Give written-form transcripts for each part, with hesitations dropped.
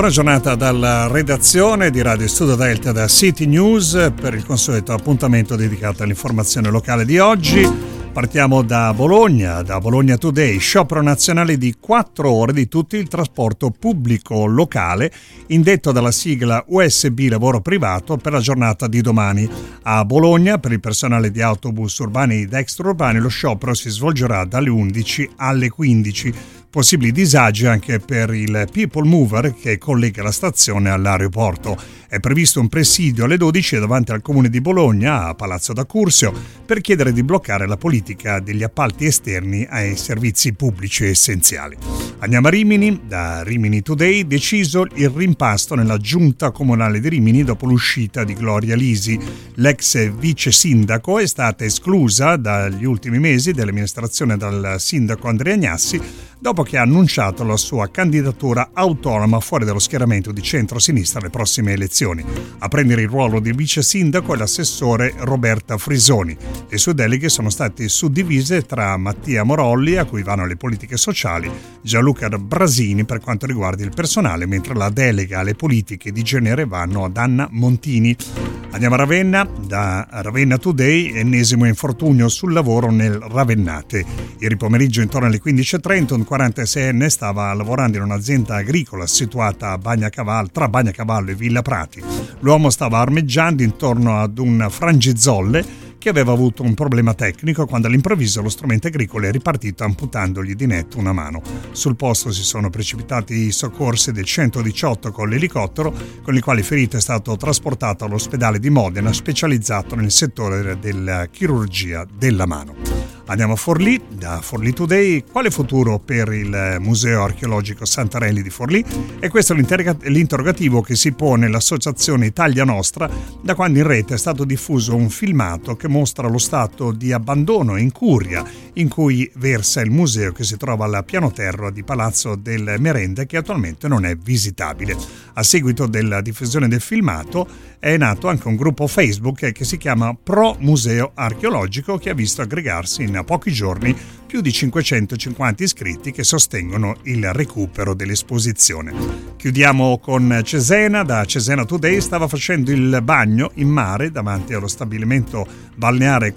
Buona giornata dalla redazione di Radio Studio Delta da City News per il consueto appuntamento dedicato all'informazione locale di oggi. Partiamo da Bologna Today, sciopero nazionale di 4 ore di tutto il trasporto pubblico locale, indetto dalla sigla USB Lavoro Privato per la giornata di domani. A Bologna, per il personale di autobus urbani ed extraurbani, lo sciopero si svolgerà dalle 11 alle 15. Possibili disagi anche per il People Mover che collega la stazione all'aeroporto. È previsto un presidio alle 12 davanti al comune di Bologna, a Palazzo d'Acursio, per chiedere di bloccare la politica degli appalti esterni ai servizi pubblici essenziali. Andiamo a Rimini, da Rimini Today, deciso il rimpasto nella giunta comunale di Rimini dopo l'uscita di Gloria Lisi. L'ex vice sindaco è stata esclusa dagli ultimi mesi dell'amministrazione dal sindaco Andrea Agnassi, dopo che ha annunciato la sua candidatura autonoma fuori dallo schieramento di centro-sinistra alle prossime elezioni. A prendere il ruolo di vice sindaco è l'assessore Roberta Frisoni. Le sue deleghe sono state suddivise tra Mattia Morolli, a cui vanno le politiche sociali, Gianluca Brasini per quanto riguarda il personale, mentre la delega alle politiche di genere vanno ad Anna Montini. Andiamo a Ravenna, da Ravenna Today, ennesimo infortunio sul lavoro nel Ravennate. Ieri pomeriggio intorno alle 15:30 un 46enne stava lavorando in un'azienda agricola situata a tra Bagnacavallo e Villa Prati. L'uomo stava armeggiando intorno ad un frangizolle che aveva avuto un problema tecnico quando all'improvviso lo strumento agricolo è ripartito amputandogli di netto una mano. Sul posto si sono precipitati i soccorsi del 118 con l'elicottero, con il quale il ferito è stato trasportato all'ospedale di Modena specializzato nel settore della chirurgia della mano. Andiamo a Forlì, da Forlì Today, quale futuro per il Museo Archeologico Santarelli di Forlì? E questo è l'interrogativo che si pone l'associazione Italia Nostra da quando in rete è stato diffuso un filmato che mostra lo stato di abbandono e incuria in cui versa il museo che si trova al piano terra di Palazzo del Merende, che attualmente non è visitabile. A seguito della diffusione del filmato è nato anche un gruppo Facebook che si chiama Pro Museo Archeologico, che ha visto aggregarsi in pochi giorni più di 550 iscritti che sostengono il recupero dell'esposizione. Chiudiamo con Cesena, da Cesena Today, stava facendo il bagno in mare davanti allo stabilimento balneare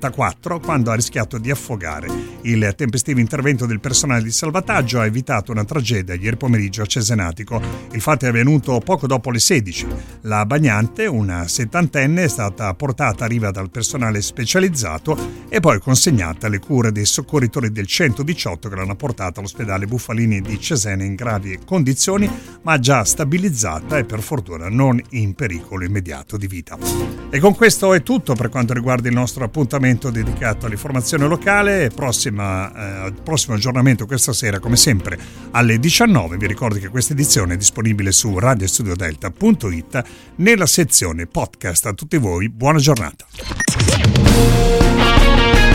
44 quando ha rischiato di affogare. Il tempestivo intervento del personale di salvataggio ha evitato una tragedia ieri pomeriggio a Cesenatico. Il fatto è avvenuto poco dopo le 16. La bagnante, una settantenne, è stata portata a riva dal personale specializzato e poi consegnata alle cure dei soccorritori del 118 che l'hanno portata all'ospedale Buffalini di Cesena in gravi condizioni, ma già stabilizzata e per fortuna non in pericolo immediato di vita. E con questo è tutto per quanto riguarda il nostro appuntamento dedicato all'informazione locale. Prossimo aggiornamento questa sera come sempre alle 19. Vi ricordo che questa edizione è disponibile su radiostudiodelta.it nella sezione podcast. A tutti voi buona giornata.